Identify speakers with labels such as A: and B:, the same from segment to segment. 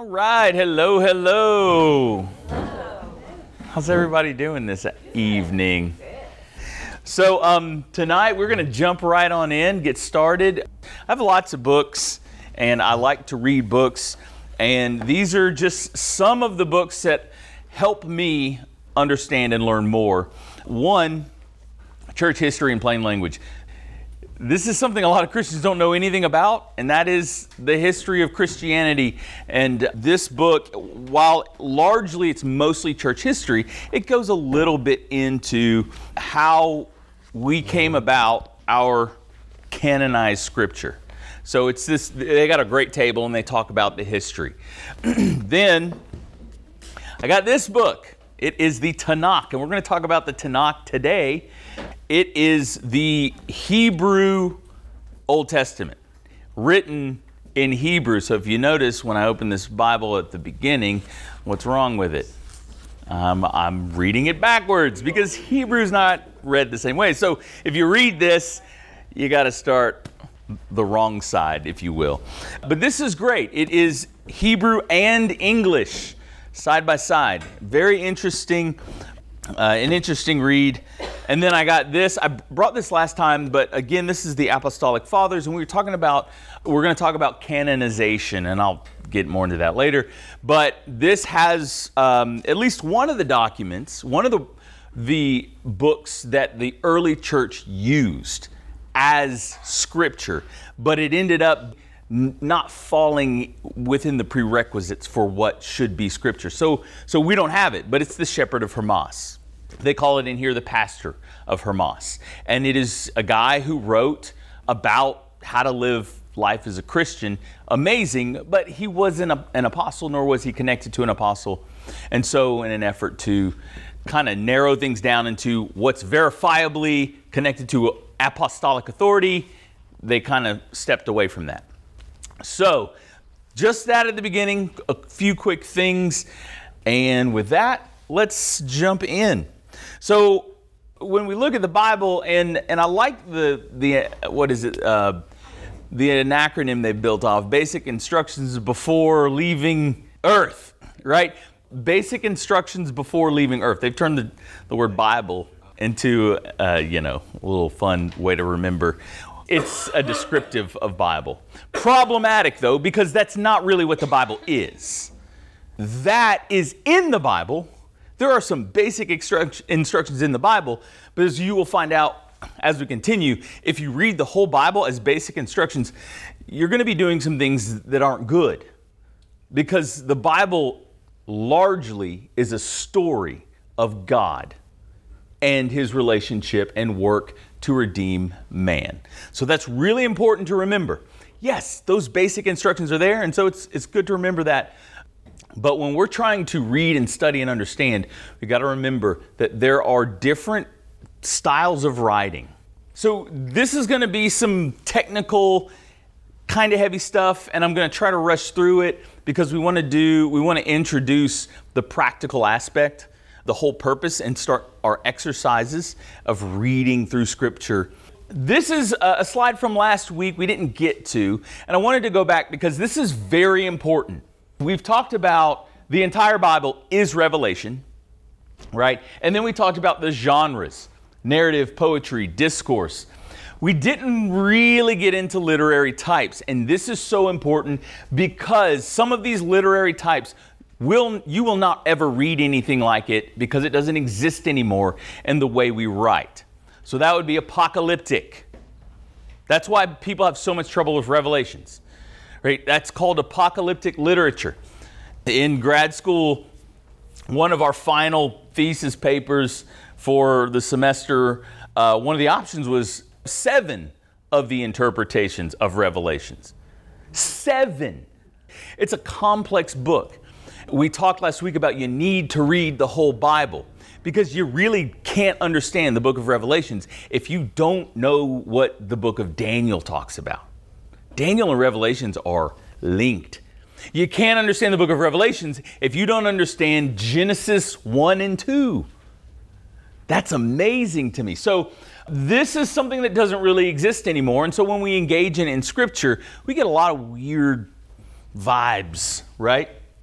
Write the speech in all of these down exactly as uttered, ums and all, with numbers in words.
A: All right, hello, hello. How's everybody doing this evening? So um, tonight we're going to jump right on in, get started. I have lots of books, and I like to read books, and these are just some of the books that help me understand and learn more. One, church history in plain language. This is something a lot of Christians don't know anything about, and that is the history of Christianity. And this book, while largely it's mostly church history, it goes a little bit into how we came about our canonized scripture. So it's this, they got a great table and they talk about the history. Then I got this book. It is the Tanakh, and we're going to talk about the Tanakh today. It is the Hebrew Old Testament, written in Hebrew. So if you notice when I open this Bible at the beginning, what's wrong with it? Um, I'm reading it backwards because Hebrew is not read the same way. So if you read this, you got to start the wrong side, if you will. But this is great. It is Hebrew and English side by side. Very interesting. Uh, an interesting read. And then I got this. I brought this last time, but again, this is the Apostolic Fathers, and we were talking about, we're going to talk about canonization, and I'll get more into that later. But this has um, at least one of the documents, one of the, the books that the early church used as scripture, but it ended up n- not falling within the prerequisites for what should be scripture. So, so we don't have it, but it's the Shepherd of Hermas. They call it in here the Pastor of Hermas. And it is a guy who wrote about how to live life as a Christian. Amazing, but he wasn't a, an apostle, nor was he connected to an apostle. And so in an effort to kind of narrow things down into what's verifiably connected to apostolic authority, they kind of stepped away from that. So just that at the beginning, a few quick things. And with that, let's jump in. So when we look at the Bible, and, and I like the, the what is it, uh, the acronym they built off, Basic Instructions Before Leaving Earth, right? Basic Instructions Before Leaving Earth. They've turned the, the word Bible into, uh, you know, a little fun way to remember. It's a descriptive of Bible. Problematic, though, because that's not really what the Bible is. That is in the Bible. There are some basic instru- instructions in the Bible, but as you will find out as we continue, if you read the whole Bible as basic instructions, you're going to be doing some things that aren't good. Because the Bible largely is a story of God and his relationship and work to redeem man. So that's really important to remember. Yes, those basic instructions are there, and so it's it's good to remember that. But when we're trying to read and study and understand, we got to remember that there are different styles of writing. So this is going to be some technical, kind of heavy stuff, and I'm going to try to rush through it because we want to do, we want to introduce the practical aspect, the whole purpose, and start our exercises of reading through Scripture. This is a slide from last week we didn't get to, and I wanted to go back because this is very important. We've talked about the entire Bible is revelation, right? And then we talked about the genres, narrative, poetry, discourse. We didn't really get into literary types, and this is so important because some of these literary types will you will not ever read anything like it because it doesn't exist anymore in the way we write. So that would be apocalyptic. That's why people have so much trouble with Revelations. Right? That's called apocalyptic literature. In grad school, one of our final thesis papers for the semester, uh, one of the options was seven of the interpretations of Revelations. Seven. It's a complex book. We talked last week about you need to read the whole Bible because you really can't understand the book of Revelations if you don't know what the book of Daniel talks about. Daniel and Revelations are linked. You can't understand the book of Revelations if you don't understand Genesis one and two. That's amazing to me. So this is something that doesn't really exist anymore. And so when we engage in, in Scripture, we get a lot of weird vibes, right?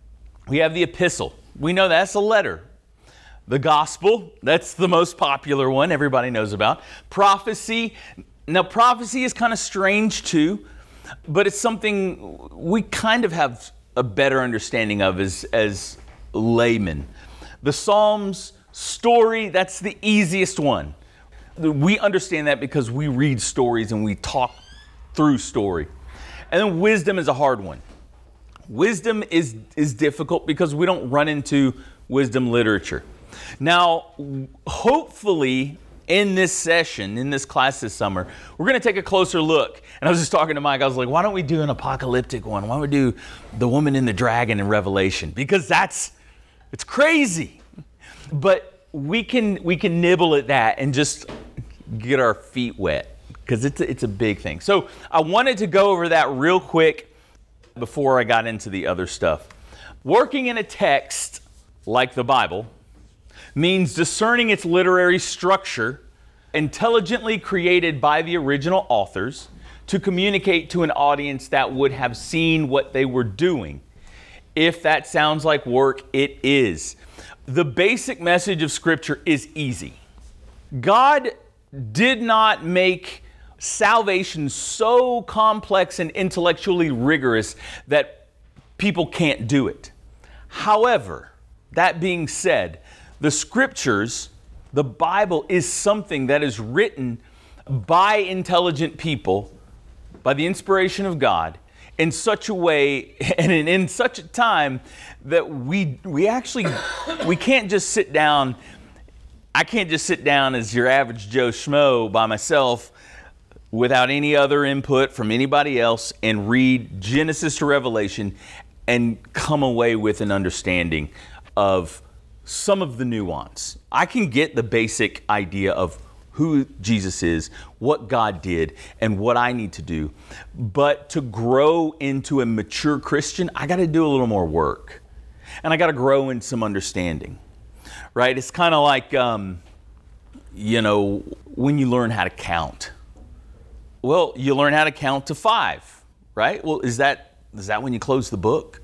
A: We have the epistle. We know that's a letter. The gospel, that's the most popular one everybody knows about. Prophecy. Now, prophecy is kind of strange too, but it's something we kind of have a better understanding of as, as laymen. The Psalms, story, that's the easiest one. We understand that because we read stories and we talk through story. And then wisdom is a hard one. Wisdom is, is difficult because we don't run into wisdom literature. Now, hopefully in this session, in this class this summer, we're going to take a closer look. And I was just talking to Mike, I was like, why don't we do an apocalyptic one? Why don't we do the woman and the dragon in Revelation? Because that's, it's crazy. But we can, we can nibble at that and just get our feet wet because it's a, it's a big thing. So I wanted to go over that real quick before I got into the other stuff. Working in a text like the Bible means discerning its literary structure, intelligently created by the original authors to communicate to an audience that would have seen what they were doing. If that sounds like work, it is. The basic message of Scripture is easy. God did not make salvation so complex and intellectually rigorous that people can't do it. However, that being said, the Scriptures, the Bible, is something that is written by intelligent people, by the inspiration of God, in such a way and in, in such a time that we we actually, we can't just sit down, I can't just sit down as your average Joe Schmo by myself without any other input from anybody else and read Genesis to Revelation and come away with an understanding of some of the nuance. I can get the basic idea of who Jesus is, what God did, and what I need to do. But to grow into a mature Christian, I got to do a little more work. And I got to grow in some understanding, right? It's kind of like, um, you know, when you learn how to count. Well, you learn how to count to five, right? Well, is that is that when you close the book?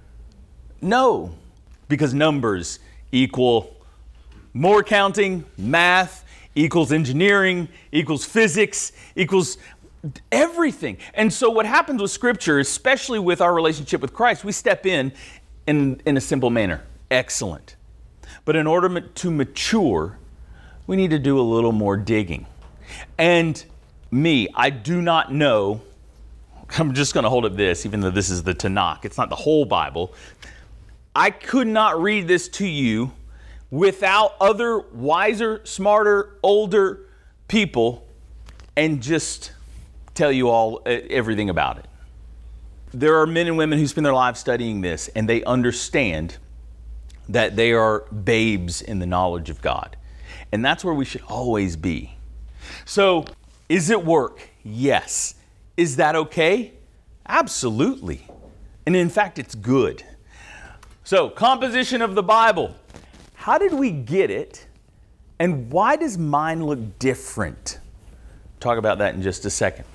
A: No, because numbers equal more counting, math equals engineering, equals physics, equals everything. And so what happens with Scripture, especially with our relationship with Christ, we step in in, in a simple manner. Excellent. But in order to mature, we need to do a little more digging. And me, I do not know, I'm just going to hold up this, even though this is the Tanakh. It's not the whole Bible. I could not read this to you without other wiser, smarter, older people and just tell you all everything about it. There are men and women who spend their lives studying this, and they understand that they are babes in the knowledge of God. And that's where we should always be. So, is it work? Yes. Is that okay? Absolutely. And in fact, it's good. So, composition of the Bible. How did we get it? And why does mine look different? Talk about that in just a second.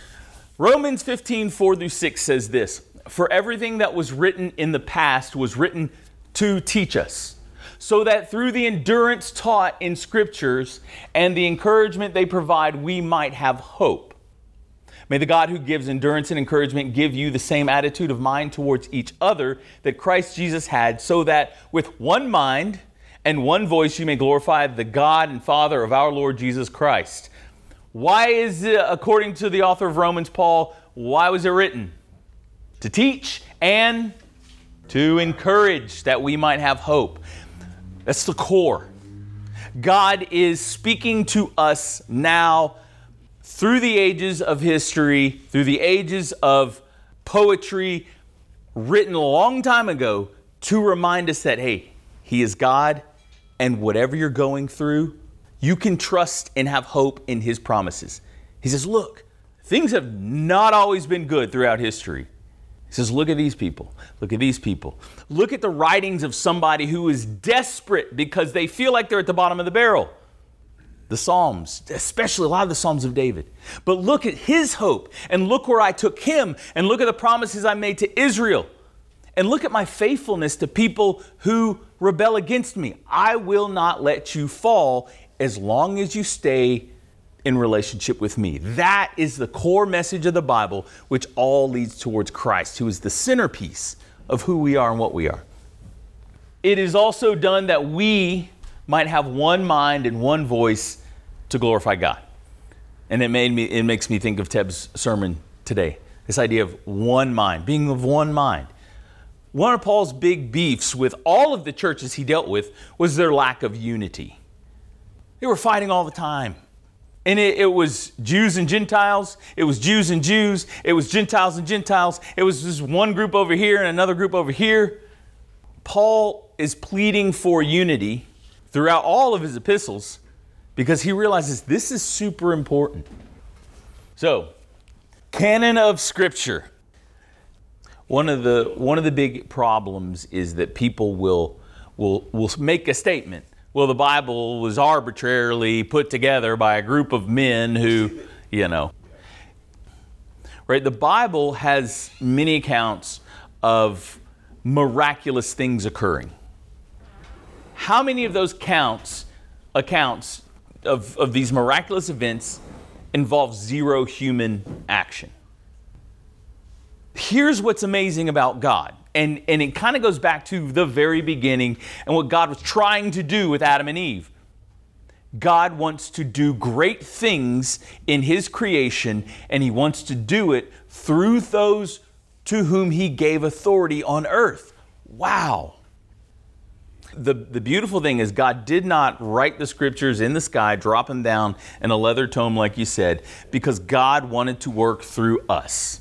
A: Romans fifteen, four through six says this: "For everything that was written in the past was written to teach us, so that through the endurance taught in Scriptures and the encouragement they provide, we might have hope. May the God who gives endurance and encouragement give you the same attitude of mind towards each other that Christ Jesus had, so that with one mind and one voice you may glorify the God and Father of our Lord Jesus Christ." Why is it, according to the author of Romans, Paul, why was it written? To teach and to encourage, that we might have hope. That's the core. God is speaking to us now through the ages of history, through the ages of poetry written a long time ago, to remind us that, hey, He is God, and whatever you're going through, you can trust and have hope in His promises. He says, look, things have not always been good throughout history. He says, look at these people. Look at these people. Look at the writings of somebody who is desperate because they feel like they're at the bottom of the barrel. The Psalms, especially a lot of the Psalms of David. But look at his hope, and look where I took him, and look at the promises I made to Israel. And look at my faithfulness to people who rebel against me. I will not let you fall as long as you stay in relationship with me. That is the core message of the Bible, which all leads towards Christ, who is the centerpiece of who we are and what we are. It is also done that we might have one mind and one voice to glorify God. And it made me, it makes me think of Teb's sermon today. This idea of one mind, being of one mind. One of Paul's big beefs with all of the churches he dealt with was their lack of unity. They were fighting all the time. And it, it was Jews and Gentiles. It was Jews and Jews. It was Gentiles and Gentiles. It was just one group over here and another group over here. Paul is pleading for unity throughout all of his epistles because he realizes this is super important. So, canon of Scripture. One of the one of the big problems is that people will will will make a statement. Well, the Bible was arbitrarily put together by a group of men who, you know. Right? The Bible has many accounts of miraculous things occurring. How many of those counts, accounts of, of these miraculous events involve zero human action? Here's what's amazing about God. And, and it kind of goes back to the very beginning and what God was trying to do with Adam and Eve. God wants to do great things in His creation, and He wants to do it through those to whom He gave authority on earth. Wow. The, the beautiful thing is God did not write the scriptures in the sky, drop them down in a leather tome like you said, because God wanted to work through us.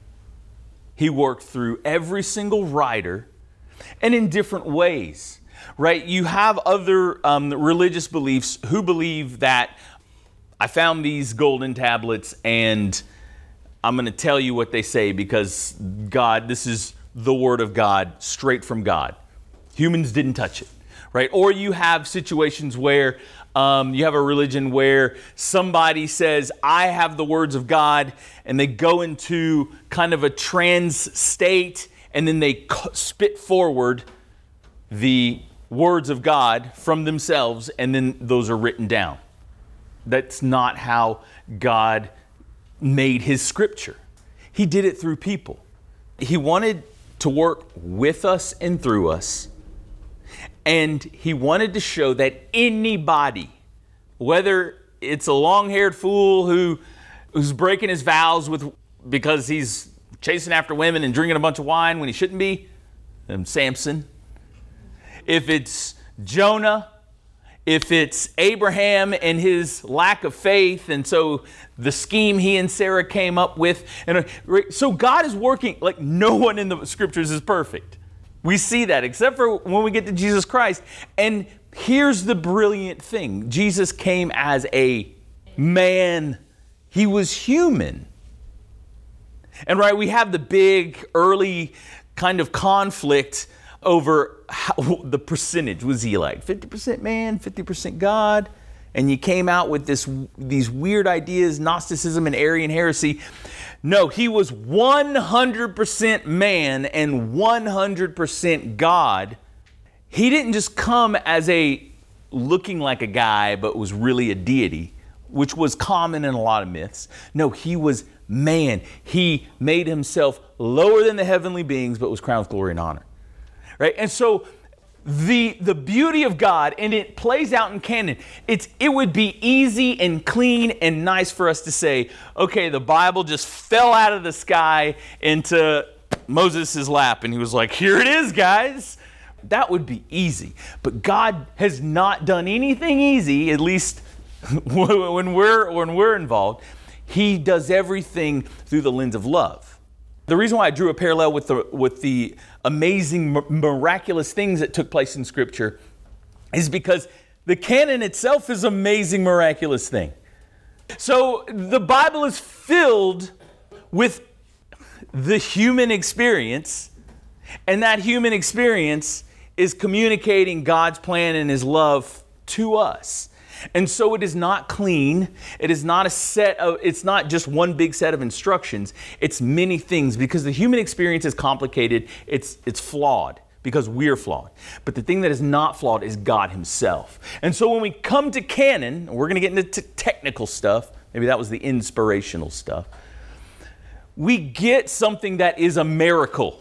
A: He worked through every single writer and in different ways, right? You have other um, religious beliefs who believe that I found these golden tablets and I'm going to tell you what they say because God, this is the Word of God, straight from God. Humans didn't touch it, right? Or you have situations where um, you have a religion where somebody says, I have the words of God, and they go into kind of a trance state, and then they spit forward the words of God from themselves, and then those are written down. That's not how God made His scripture. He did it through people. He wanted to work with us and through us. And He wanted to show that anybody, whether it's a long-haired fool who who's breaking his vows with because he's chasing after women and drinking a bunch of wine when he shouldn't be, um, Samson. If it's Jonah, if it's Abraham and his lack of faith, and so the scheme he and Sarah came up with. And so God is working, like no one in the scriptures is perfect. We see that, except for when we get to Jesus Christ. And here's the brilliant thing. Jesus came as a man. He was human. And right, we have the big early kind of conflict over how, the percentage. Was he like fifty percent man, fifty percent God? And you came out with this these weird ideas, Gnosticism and Arian heresy. No, he was one hundred percent man and one hundred percent God. He didn't just come as a looking like a guy, but was really a deity, which was common in a lot of myths. No, he was man. He made himself lower than the heavenly beings, but was crowned with glory and honor. Right? And so the the beauty of God, and it plays out in canon, it's it would be easy and clean and nice for us to say, okay, the Bible just fell out of the sky into Moses' lap, and he was like, here it is, guys. That would be easy. But God has not done anything easy, at least when we're when we're involved. He does everything through the lens of love. The reason why I drew a parallel with the with the amazing, miraculous things that took place in Scripture is because the canon itself is an amazing, miraculous thing. So the Bible is filled with the human experience, and that human experience is communicating God's plan and His love to us. And so it is not clean. It is not a set of, it's not just one big set of instructions. It's many things because the human experience is complicated. It's, it's flawed because we're flawed. But the thing that is not flawed is God himself. And so when we come to canon, we're going to get into t- technical stuff. Maybe that was the inspirational stuff. We get something that is a miracle.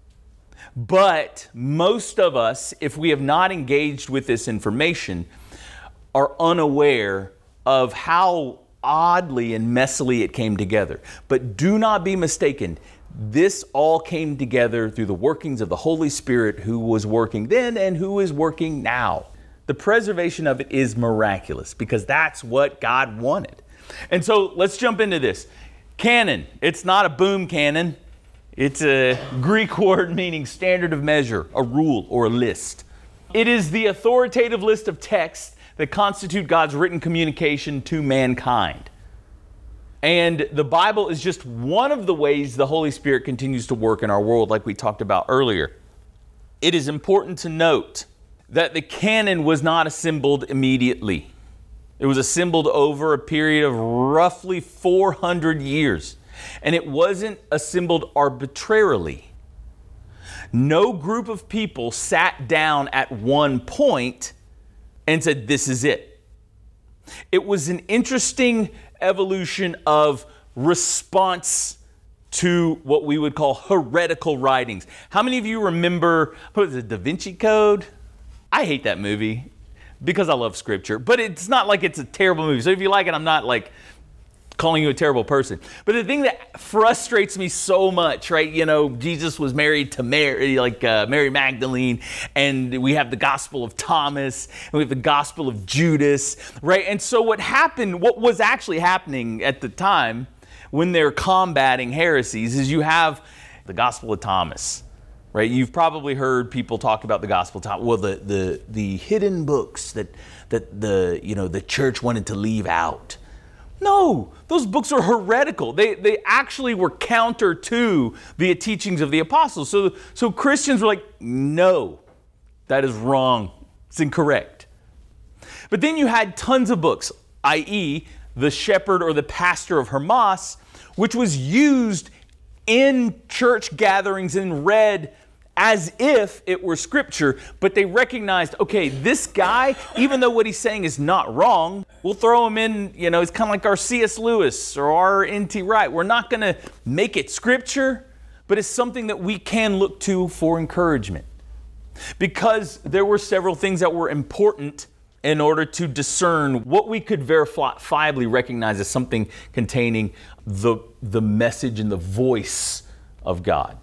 A: But most of us, if we have not engaged with this information, are unaware of how oddly and messily it came together. But do not be mistaken. This all came together through the workings of the Holy Spirit who was working then and who is working now. The preservation of it is miraculous because that's what God wanted. And so let's jump into this. Canon. It's not a boom cannon. It's a Greek word meaning standard of measure, a rule or a list. It is the authoritative list of texts that constitute God's written communication to mankind. And the Bible is just one of the ways the Holy Spirit continues to work in our world, like we talked about earlier. It is important to note that the canon was not assembled immediately. It was assembled over a period of roughly four hundred years. And it wasn't assembled arbitrarily. No group of people sat down at one point and said, this is it. It was an interesting evolution of response to what we would call heretical writings. How many of you remember, what is it, Da Vinci Code? I hate that movie because I love scripture, but it's not like it's a terrible movie. So if you like it, I'm not like calling you a terrible person. But the thing that frustrates me so much, right? You know, Jesus was married to Mary, like uh, Mary Magdalene, and we have the Gospel of Thomas, and we have the Gospel of Judas, right? And so what happened, what was actually happening at the time when they're combating heresies is you have the Gospel of Thomas, right? You've probably heard people talk about the Gospel of Thomas. Well, the the the hidden books that that the you know the church wanted to leave out. No, those books are heretical. They they actually were counter to the teachings of the apostles. So, so Christians were like, no, that is wrong. It's incorrect. But then you had tons of books, that is the shepherd or the pastor of Hermas, which was used in church gatherings and read as if it were scripture, but they recognized, okay, this guy, even though what he's saying is not wrong, we'll throw him in, you know, it's kind of like our C S Lewis or our N T Wright. We're not going to make it scripture, but it's something that we can look to for encouragement. Because there were several things that were important in order to discern what we could verifiably recognize as something containing the, the message and the voice of God.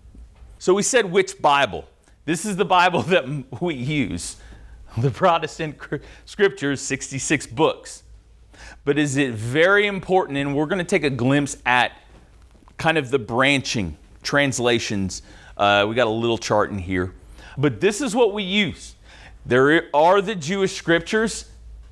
A: So we said which Bible? This is the Bible that we use. The Protestant scriptures, sixty-six books. But is it very important, and we're going to take a glimpse at kind of the branching translations. Uh, we got a little chart in here. But this is what we use. There are the Jewish scriptures.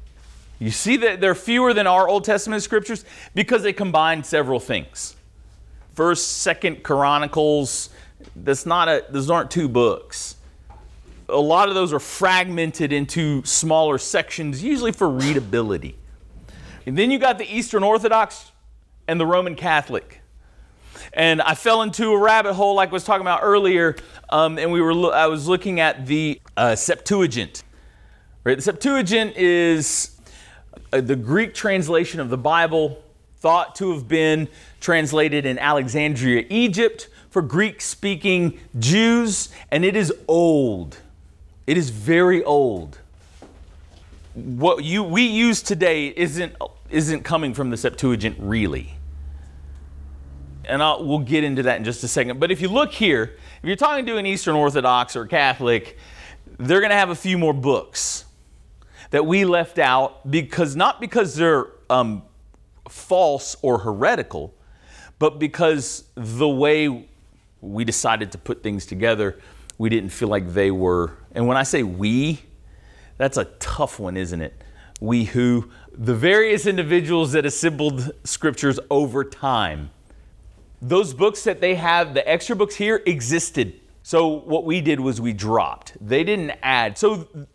A: You see that they're fewer than our Old Testament scriptures because they combine several things. First, Second Chronicles. That's not a, those aren't two books. A lot of those are fragmented into smaller sections, usually for readability. And then you got the Eastern Orthodox and the Roman Catholic. And I fell into a rabbit hole like I was talking about earlier, um, and we were lo- I was looking at the uh, Septuagint. Right? The Septuagint is uh, the Greek translation of the Bible, thought to have been translated in Alexandria, Egypt, for Greek-speaking Jews, and it is old. It is very old. What you we use today isn't isn't coming from the Septuagint really. And I'll, we'll get into that in just a second. But if you look here, if you're talking to an Eastern Orthodox or Catholic, they're going to have a few more books that we left out because not because they're um, false or heretical, but because the way we decided to put things together, we didn't feel like they were. And when I say we, that's a tough one, isn't it? We who? The various individuals that assembled scriptures over time. Those books that they have, the extra books here, existed. So what we did was we dropped. They didn't add. So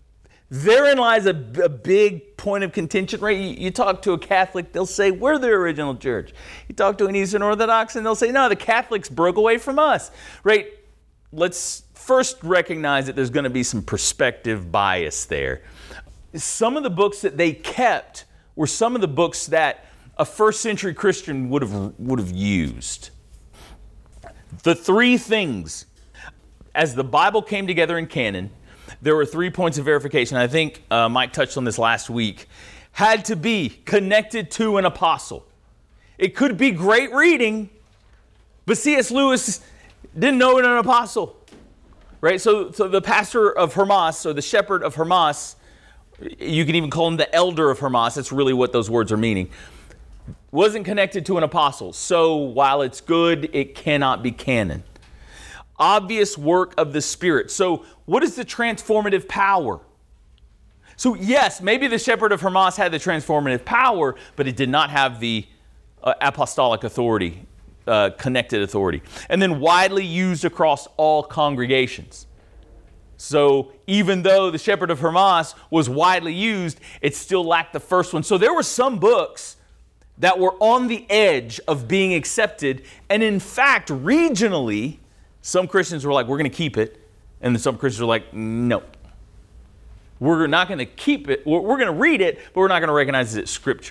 A: Therein lies a, a big point of contention, right? You, you talk to a Catholic, they'll say, we're the original church. You talk to an Eastern Orthodox, and they'll say, no, the Catholics broke away from us, right? Let's first recognize that there's going to be some perspective bias there. Some of the books that they kept were some of the books that a first century Christian would have would have used. The three things, as the Bible came together in canon, there were three points of verification. I think uh, Mike touched on this last week. Had to be connected to an apostle. It could be great reading, but C S Lewis didn't know an apostle, right? So, so the pastor of Hermas, or the shepherd of Hermas, you can even call him the elder of Hermas. That's really what those words are meaning. Wasn't connected to an apostle. So while it's good, it cannot be canon. Obvious work of the Spirit. So what is the transformative power? So yes, maybe the shepherd of Hermas had the transformative power, but it did not have the uh, apostolic authority, uh, connected authority. And then widely used across all congregations. So even though the shepherd of Hermas was widely used, it still lacked the first one. So there were some books that were on the edge of being accepted. And in fact, regionally, some Christians were like, we're going to keep it. And then some Christians were like, no. We're not going to keep it. We're going to read it, but we're not going to recognize it as Scripture.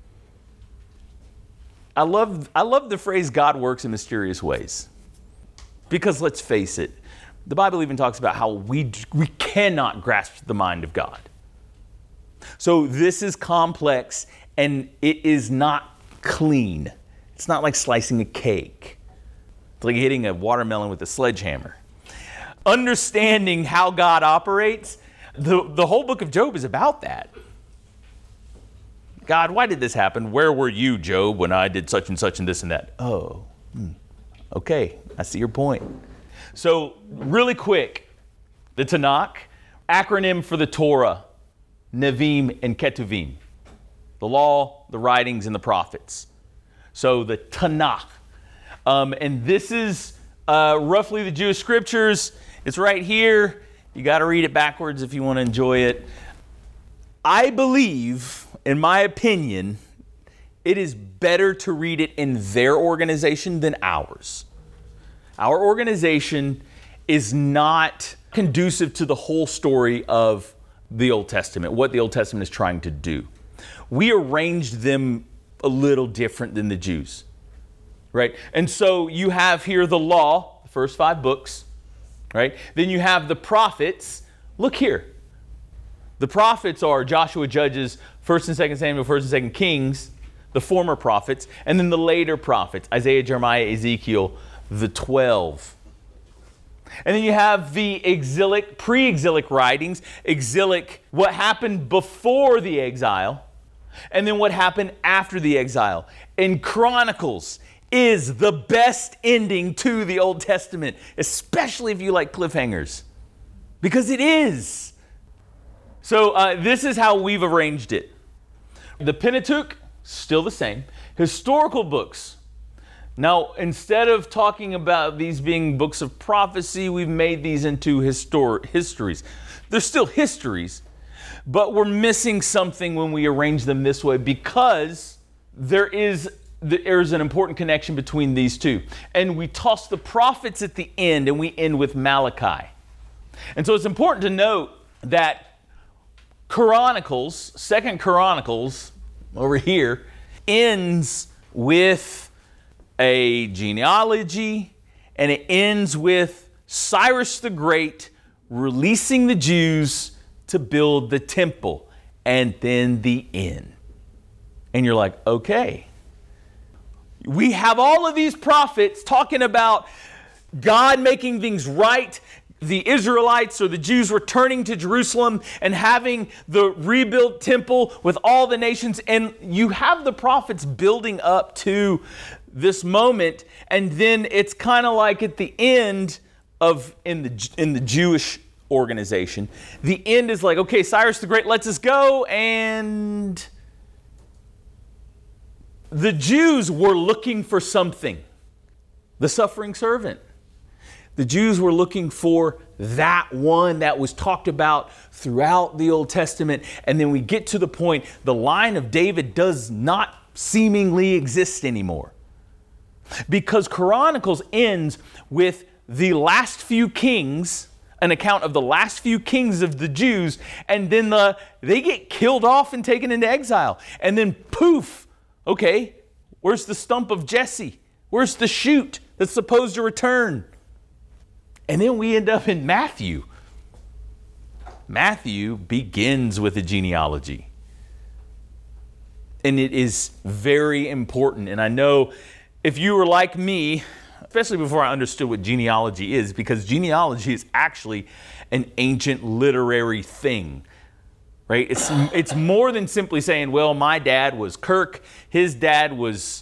A: I love, I love the phrase, God works in mysterious ways. Because let's face it, the Bible even talks about how we, we cannot grasp the mind of God. So this is complex, and it is not clean. It's not like slicing a cake. It's like hitting a watermelon with a sledgehammer. Understanding how God operates, the, the whole book of Job is about that. God, why did this happen? Where were you, Job, when I did such and such and this and that? Oh, hmm. Okay, I see your point. So really quick, the Tanakh, acronym for the Torah, Nevi'im and Ketuvim. The law, the writings, and the prophets. So the Tanakh. Um, and this is uh, roughly the Jewish scriptures. It's right here. You got to read it backwards if you want to enjoy it. I believe, in my opinion, it is better to read it in their organization than ours. Our organization is not conducive to the whole story of the Old Testament, what the Old Testament is trying to do. We arranged them a little different than the Jews, right? And so you have here the law, the first five books, right? Then you have the prophets. Look here. The prophets are Joshua, Judges, First and Second Samuel, First and Second Kings, the former prophets, and then the later prophets, Isaiah, Jeremiah, Ezekiel, the twelve. And then you have the exilic, pre-exilic writings, exilic, what happened before the exile, and then what happened after the exile. And Chronicles is the best ending to the Old Testament, especially if you like cliffhangers, because it is. So uh, this is how we've arranged it. The Pentateuch, still the same. Historical books. Now, instead of talking about these being books of prophecy, we've made these into histor- histories. They're still histories, but we're missing something when we arrange them this way, because there is there's an important connection between these two. And we toss the prophets at the end, and we end with Malachi. And so it's important to note that Chronicles, Second Chronicles, over here, ends with a genealogy, and it ends with Cyrus the Great releasing the Jews to build the temple, and then the end. And you're like, okay. We have all of these prophets talking about God making things right, the Israelites or the Jews returning to Jerusalem and having the rebuilt temple with all the nations. And you have the prophets building up to this moment. And then it's kind of like at the end of, in the, in the Jewish organization, the end is like, okay, Cyrus the Great lets us go. And the Jews were looking for something. The suffering servant. The Jews were looking for that one that was talked about throughout the Old Testament. And then we get to the point, the line of David does not seemingly exist anymore. Because Chronicles ends with the last few kings, an account of the last few kings of the Jews, and then the they get killed off and taken into exile. And then poof, okay, where's the stump of Jesse? Where's the shoot that's supposed to return? And then we end up in Matthew. Matthew begins with a genealogy. And it is very important. And I know if you were like me, especially before I understood what genealogy is, because genealogy is actually an ancient literary thing, right? It's, it's more than simply saying, well, my dad was Kirk, his dad was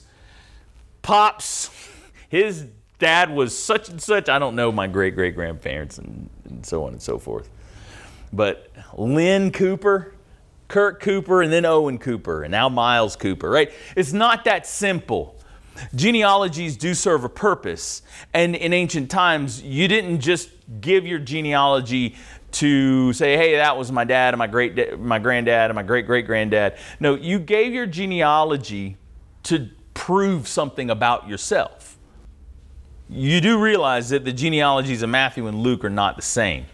A: Pops, his dad was such and such. I don't know my great-great-grandparents and, and so on and so forth. But Lynn Cooper, Kirk Cooper, and then Owen Cooper, and now Miles Cooper, right? It's not that simple. Genealogies do serve a purpose. And in ancient times, you didn't just give your genealogy to say, hey, that was my dad and my great, my granddad and my great-great-granddad. No, you gave your genealogy to prove something about yourself. You do realize that the genealogies of Matthew and Luke are not the same.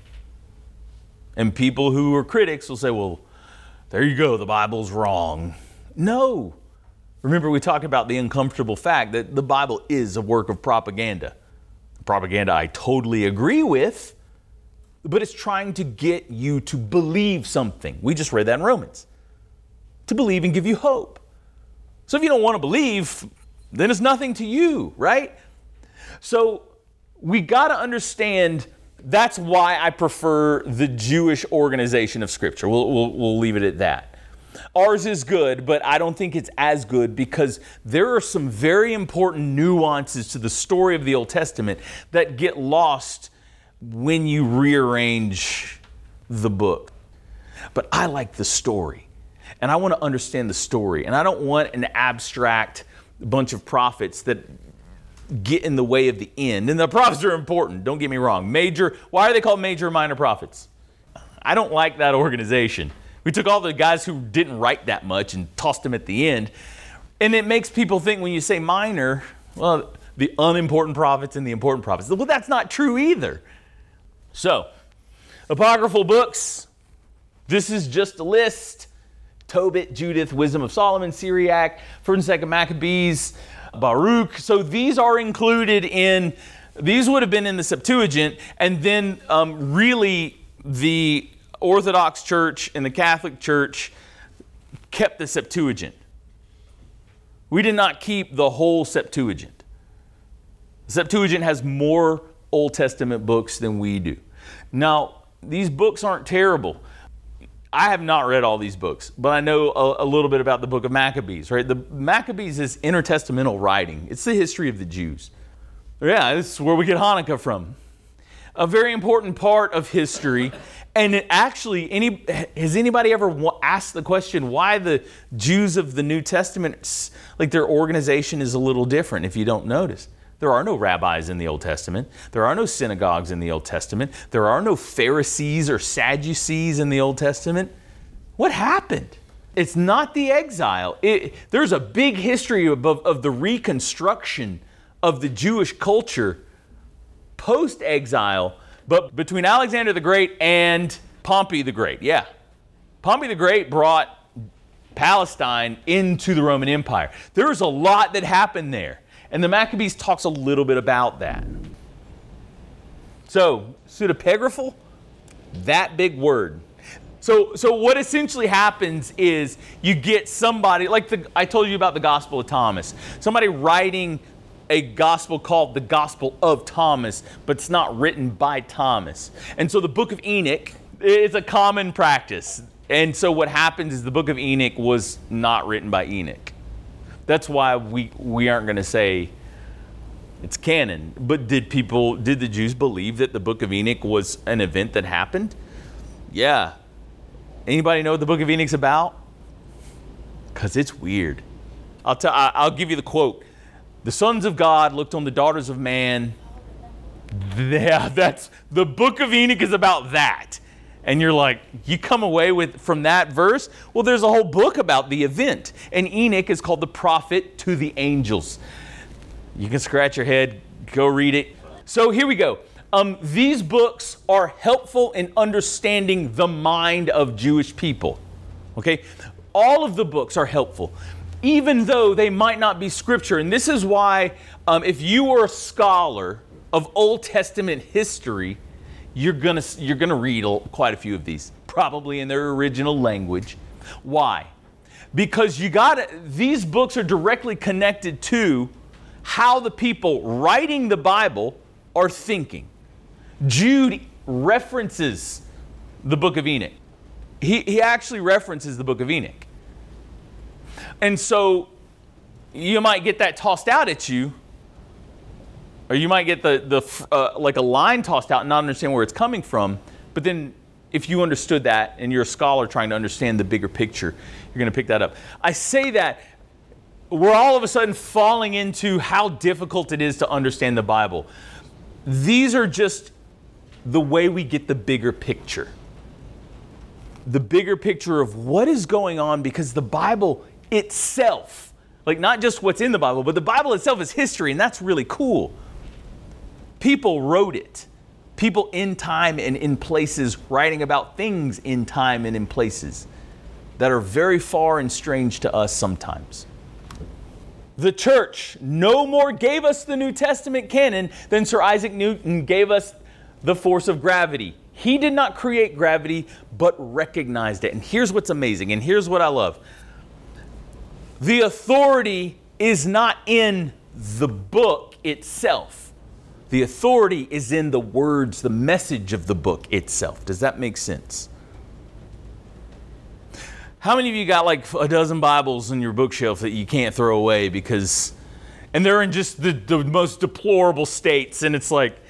A: And people who are critics will say, well, there you go, the Bible's wrong. No. Remember, we talked about the uncomfortable fact that the Bible is a work of propaganda. Propaganda I totally agree with, but it's trying to get you to believe something. We just read that in Romans. To believe and give you hope. So if you don't want to believe, then it's nothing to you, right? So we got to understand that's why I prefer the Jewish organization of Scripture. We'll, we'll, we'll leave it at that. Ours is good, but I don't think it's as good because there are some very important nuances to the story of the Old Testament that get lost when you rearrange the book. But I like the story, and I want to understand the story, and I don't want an abstract bunch of prophets that get in the way of the end. And the prophets are important, don't get me wrong. Major, why are they called major and minor prophets? I don't like that organization. We took all the guys who didn't write that much and tossed them at the end. And it makes people think when you say minor, well, the unimportant prophets and the important prophets. Well, that's not true either. So, apocryphal books, this is just a list. Tobit, Judith, Wisdom of Solomon, Syriac, First and Second Maccabees, Baruch. So these are included in, these would have been in the Septuagint, and then um, really the Orthodox Church and the Catholic Church kept the Septuagint. We did not keep the whole Septuagint. The Septuagint has more Old Testament books than we do. Now, these books aren't terrible. I have not read all these books, but I know a, a little bit about the book of Maccabees, right? The Maccabees is intertestamental writing. It's the history of the Jews. Yeah, this is where we get Hanukkah from. A very important part of history. And it actually, any has anybody ever asked the question why the Jews of the New Testament, like their organization is a little different if you don't notice? There are no rabbis in the Old Testament. There are no synagogues in the Old Testament. There are no Pharisees or Sadducees in the Old Testament. What happened? It's not the exile. It, there's a big history of, of the reconstruction of the Jewish culture post-exile, but between Alexander the Great and Pompey the Great. Yeah. Pompey the Great brought Palestine into the Roman Empire. There was a lot that happened there. And the Maccabees talks a little bit about that. So, pseudepigraphal, that big word. So, so what essentially happens is you get somebody, like the, I told you about the Gospel of Thomas, somebody writing a gospel called the Gospel of Thomas, but it's not written by Thomas. And so the Book of Enoch is a common practice. And so what happens is the Book of Enoch was not written by Enoch. That's why we, we aren't going to say it's canon. But did people, did the Jews believe that the Book of Enoch was an event that happened? Yeah. Anybody know what the Book of Enoch's about? Because it's weird. I'll tell. I'll give you the quote. The sons of God looked on the daughters of man Yeah, that's the book of Enoch is about that. And you're like, you come away with from that verse? Well, there's a whole book about the event. And Enoch is called the prophet to the angels. You can scratch your head, go read it. So here we go. Um, these books are helpful in understanding the mind of Jewish people. Okay? All of the books are helpful, even though they might not be scripture. And this is why um, if you were a scholar of Old Testament history, you're gonna you're gonna read quite a few of these, probably in their original language. Why? Because you got these books are directly connected to how the people writing the Bible are thinking. Jude references the book of Enoch. He he actually references the book of Enoch, and so you might get that tossed out at you. Or you might get the, the uh, like a line tossed out and not understand where it's coming from. But then if you understood that and you're a scholar trying to understand the bigger picture, you're going to pick that up. I say that we're all of a sudden falling into how difficult it is to understand the Bible. These are just the way we get the bigger picture. The bigger picture of what is going on, because the Bible itself, like not just what's in the Bible, but the Bible itself is history, and that's really cool. People wrote it. People in time and in places writing about things in time and in places that are very far and strange to us sometimes. The church no more gave us the New Testament canon than Sir Isaac Newton gave us the force of gravity. He did not create gravity, but recognized it. And here's what's amazing, and here's what I love. The authority is not in the book itself. The authority is in the words, the message of the book itself. Does that make sense? How many of you got like a dozen Bibles in your bookshelf that you can't throw away because, and they're in just the, the most deplorable states, and it's like,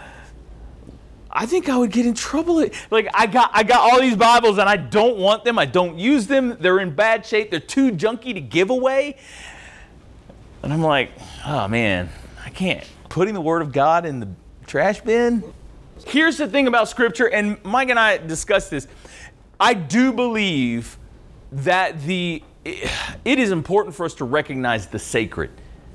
A: I think I would get in trouble. Like I got I got all these Bibles and I don't want them. I don't use them. They're in bad shape. They're too junky to give away. And I'm like, oh man, I can't. Putting the Word of God in the trash bin. Here's the thing about Scripture, and Mike and I discussed this. I do believe that the it is important for us to recognize the sacred.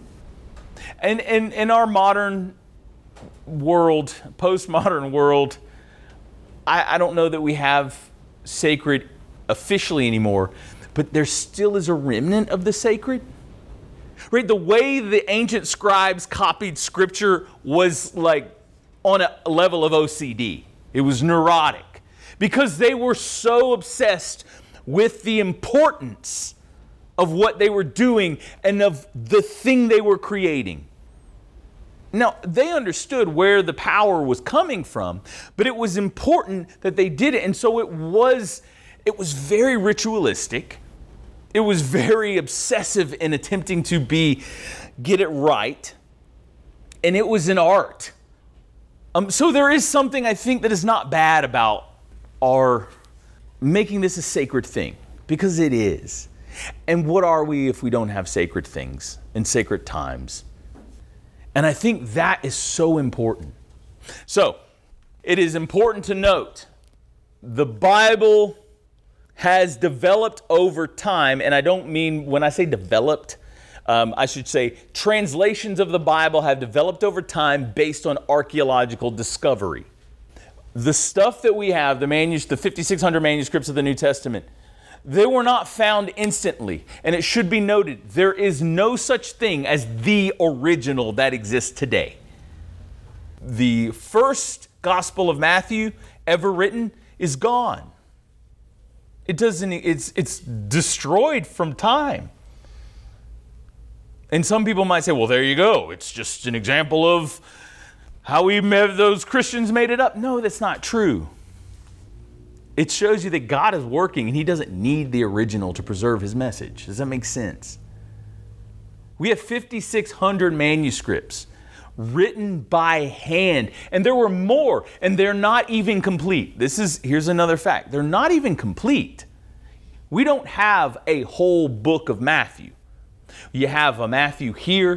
A: And in in our modern world, postmodern world, I, I don't know that we have sacred officially anymore, but there still is a remnant of the sacred. Right? The way the ancient scribes copied scripture was like on a level of O C D. It was neurotic because they were so obsessed with the importance of what they were doing and of the thing they were creating. Now, they understood where the power was coming from, but it was important that they did it. And so it was, it was very ritualistic. It was very obsessive in attempting to be, get it right. And it was an art. Um, so there is something I think that is not bad about our making this a sacred thing, because it is. And what are we if we don't have sacred things and sacred times? And I think that is so important. So it is important to note the Bible has developed over time, and I don't mean when I say developed, um, I should say translations of the Bible have developed over time based on archaeological discovery. The stuff that we have, the manus- the fifty-six hundred manuscripts of the New Testament, they were not found instantly. And it should be noted, there is no such thing as the original that exists today. The first Gospel of Matthew ever written is gone. It doesn't, it's, it's destroyed from time. And some people might say, well, there you go. It's just an example of how we those Christians made it up. No, that's not true. It shows you that God is working and He doesn't need the original to preserve His message. Does that make sense? We have fifty-six hundred manuscripts written by hand, and there were more, and they're not even complete. This is, here's another fact. They're not even complete. We don't have a whole book of Matthew. You have a Matthew here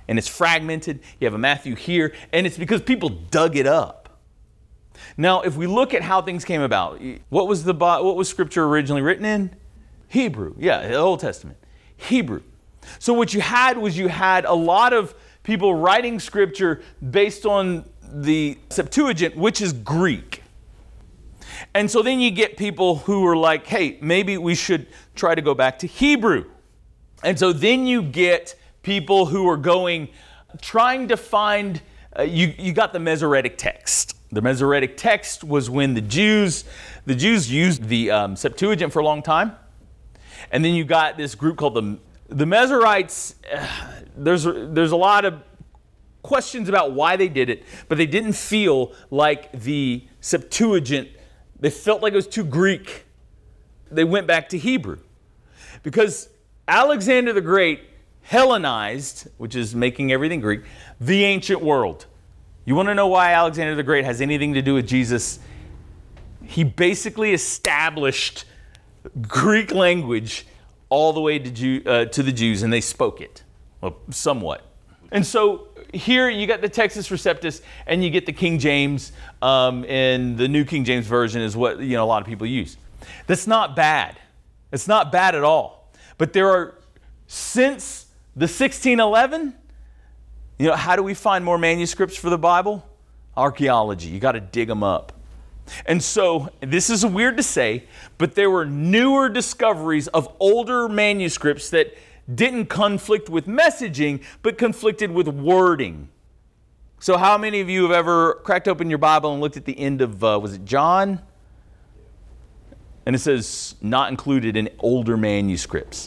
A: and it's fragmented. You have a Matthew here, and it's because people dug it up. Now, if we look at how things came about, what was the what was Scripture originally written in? Hebrew. Yeah, the Old Testament. Hebrew. So what you had was you had a lot of people writing Scripture based on the Septuagint, which is Greek. And so then you get people who are like, hey, maybe we should try to go back to Hebrew. And so then you get people who are going, trying to find, uh, you, you got the Masoretic text. The Masoretic text was when the Jews, the Jews used the um, Septuagint for a long time. And then you got this group called the, the Masoretes. Uh, there's, there's a lot of questions about why they did it, but they didn't feel like the Septuagint, they felt like it was too Greek. They went back to Hebrew. Because Alexander the Great Hellenized, which is making everything Greek, the ancient world. You want to know why Alexander the Great has anything to do with Jesus? He basically established Greek language all the way to, Jew, uh, to the Jews, and they spoke it, well, somewhat. And so here you got the Textus Receptus, and you get the King James, um, and the New King James Version is what you know a lot of people use. That's not bad. It's not bad at all. But there are, since the sixteen eleven, you know, how do we find more manuscripts for the Bible? Archaeology. You got to dig them up. And so, this is weird to say, but there were newer discoveries of older manuscripts that didn't conflict with messaging, but conflicted with wording. So how many of you have ever cracked open your Bible and looked at the end of, uh, was it John? And it says, not included in older manuscripts.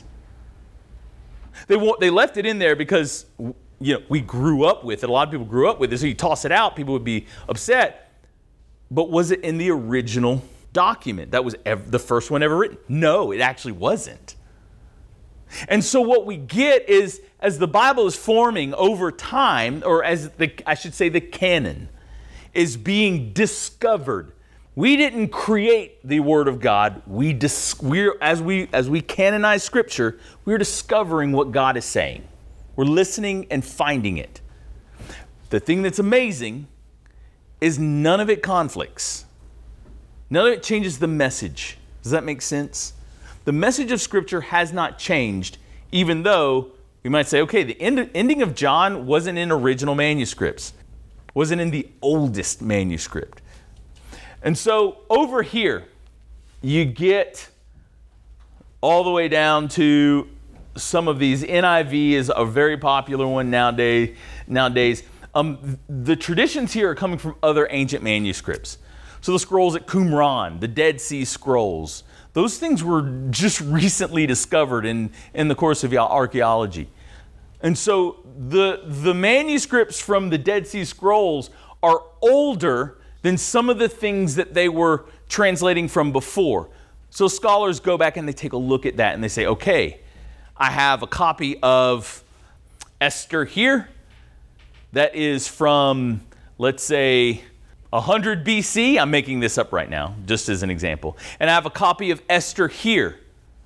A: They they left it in there because, you know, we grew up with it. A lot of people grew up with it. So you toss it out, people would be upset. But was it in the original document? That was ever, the first one ever written? No, it actually wasn't. And so what we get is, as the Bible is forming over time, or as the, I should say the canon, is being discovered. We didn't create the Word of God. We dis, we're, as we as we canonize Scripture, we're discovering what God is saying. We're listening and finding it. The thing that's amazing is none of it conflicts. None of it changes the message. Does that make sense? The message of Scripture has not changed, even though we might say, okay, the end, ending of John wasn't in original manuscripts, wasn't in the oldest manuscript. And so over here, you get all the way down to some of these. N I V is a very popular one nowadays. nowadays. Um, the traditions here are coming from other ancient manuscripts. So the scrolls at Qumran, the Dead Sea Scrolls, those things were just recently discovered in, in the course of archaeology. And so the, the manuscripts from the Dead Sea Scrolls are older than some of the things that they were translating from before. So scholars go back and they take a look at that and they say, okay, I have a copy of Esther here that is from, let's say, one hundred B C. I'm making this up right now, just as an example. And I have a copy of Esther here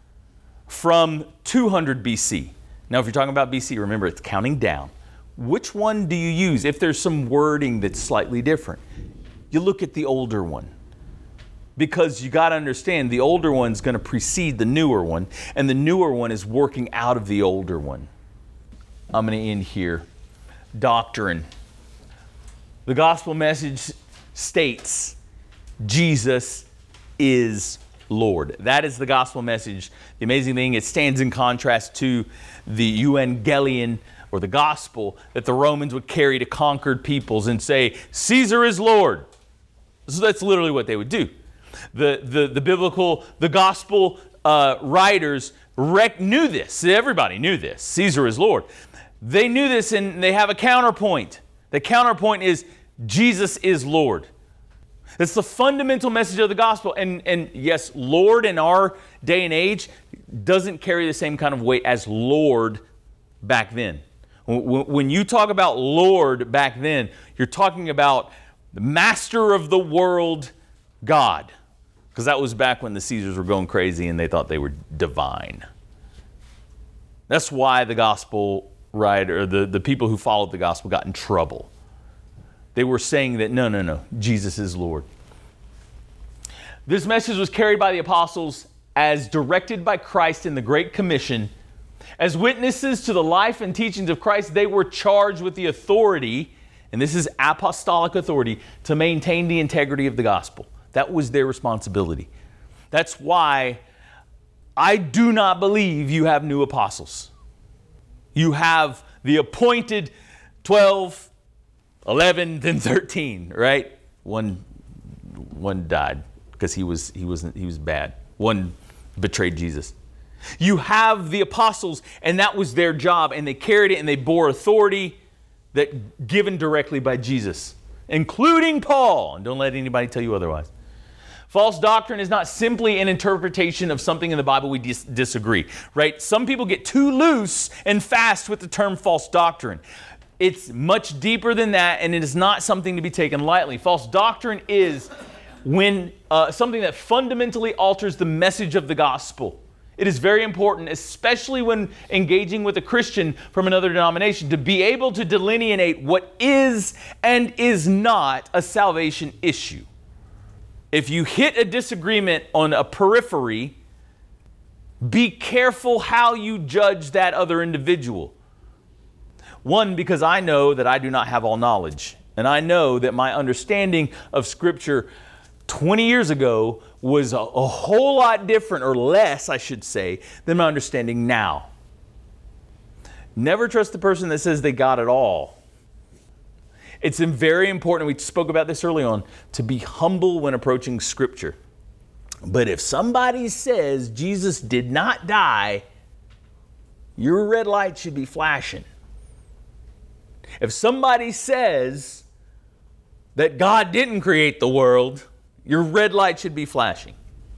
A: from two hundred B C. Now, if you're talking about B C, remember it's counting down. Which one do you use if there's some wording that's slightly different? You look at the older one. Because you got to understand, the older one's going to precede the newer one, and the newer one is working out of the older one. I'm going to end here. Doctrine. The gospel message states Jesus is Lord. That is the gospel message. The amazing thing, it stands in contrast to the evangelion, or the gospel, that the Romans would carry to conquered peoples and say, Caesar is Lord. So that's literally what they would do. The, the, the biblical, the gospel uh, writers rec- knew this. Everybody knew this. Caesar is Lord. They knew this, and they have a counterpoint. The counterpoint is Jesus is Lord. That's the fundamental message of the gospel. And, and yes, Lord in our day and age doesn't carry the same kind of weight as Lord back then. When you talk about Lord back then, you're talking about the master of the world, God. Because that was back when the Caesars were going crazy and they thought they were divine. That's why the gospel right, or the, the people who followed the gospel got in trouble. They were saying that, no, no, no, Jesus is Lord. This message was carried by the apostles as directed by Christ in the Great Commission. As witnesses to the life and teachings of Christ, they were charged with the authority, and this is apostolic authority, to maintain the integrity of the gospel. That was their responsibility. That's why I do not believe you have new apostles. You have the appointed twelve, eleven, then thirteen, right? One, one died because he was he wasn't he was bad. One betrayed Jesus. You have the apostles, and that was their job, and they carried it, and they bore authority that given directly by Jesus, including Paul. And don't let anybody tell you otherwise. False doctrine is not simply an interpretation of something in the Bible we dis- disagree, right? Some people get too loose and fast with the term false doctrine. It's much deeper than that, and it is not something to be taken lightly. False doctrine is when uh, something that fundamentally alters the message of the gospel. It is very important, especially when engaging with a Christian from another denomination, to be able to delineate what is and is not a salvation issue. If you hit a disagreement on a periphery, be careful how you judge that other individual. One, because I know that I do not have all knowledge. And I know that my understanding of Scripture twenty years ago was a, a whole lot different, or less, I should say, than my understanding now. Never trust the person that says they got it all. It's very important, we spoke about this early on, to be humble when approaching Scripture. But if somebody says Jesus did not die, your red light should be flashing. If somebody says that God didn't create the world, your red light should be flashing.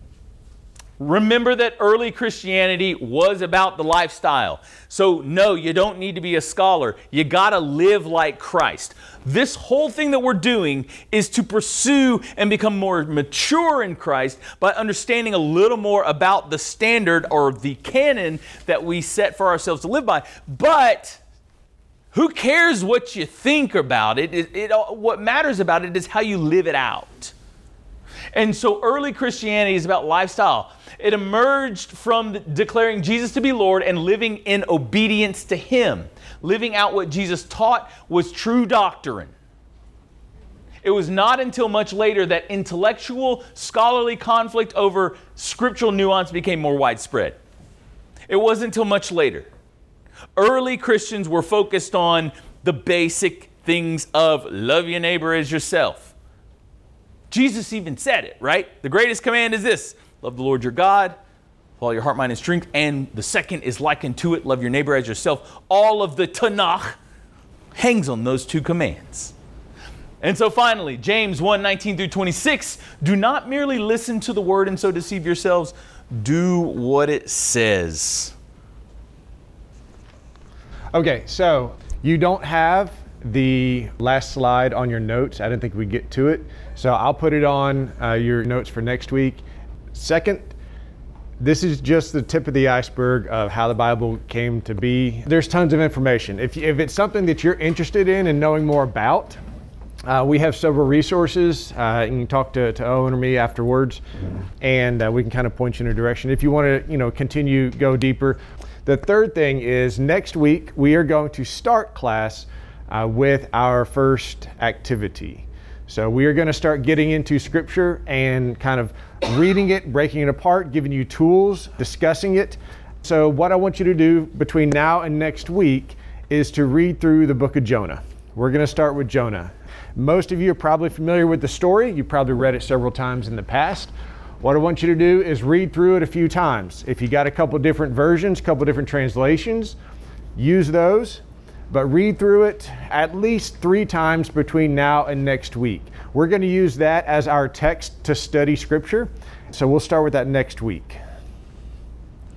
A: Remember that early Christianity was about the lifestyle. So no, you don't need to be a scholar. You got to live like Christ. This whole thing that we're doing is to pursue and become more mature in Christ by understanding a little more about the standard or the canon that we set for ourselves to live by. But who cares what you think about it? It, it? What matters about it is how you live it out. And so early Christianity is about lifestyle. It emerged from declaring Jesus to be Lord and living in obedience to Him. Living out what Jesus taught was true doctrine. It was not until much later that intellectual, scholarly conflict over scriptural nuance became more widespread. It wasn't until much later. Early Christians were focused on the basic things of love your neighbor as yourself. Jesus even said it, right? The greatest command is this: love the Lord your God with all your heart, mind, and strength. And the second is likened to it: love your neighbor as yourself. All of the Tanakh hangs on those two commands. And so finally, James one, nineteen through twenty-six, do not merely listen to the word and so deceive yourselves. Do what it says.
B: Okay, so you don't have the last slide on your notes. I didn't think we'd get to it. So I'll put it on uh, your notes for next week. Second, this is just the tip of the iceberg of how the Bible came to be. There's tons of information. If, if it's something that you're interested in and knowing more about, uh, we have several resources. Uh, you can talk to, to Owen or me afterwards, and uh, we can kind of point you in a direction. If you want to, you know, continue, go deeper. The third thing is next week we are going to start class uh, with our first activity. So we are going to start getting into Scripture and kind of reading it, breaking it apart, giving you tools, discussing it. So what I want you to do between now and next week is to read through the book of Jonah. We're going to start with Jonah. Most of you are probably familiar with the story. You probably read it several times in the past. What I want you to do is read through it a few times. If you got a couple different versions, a couple different translations, use those. But read through it at least three times between now and next week. We're going to use that as our text to study Scripture. So we'll start with that next week.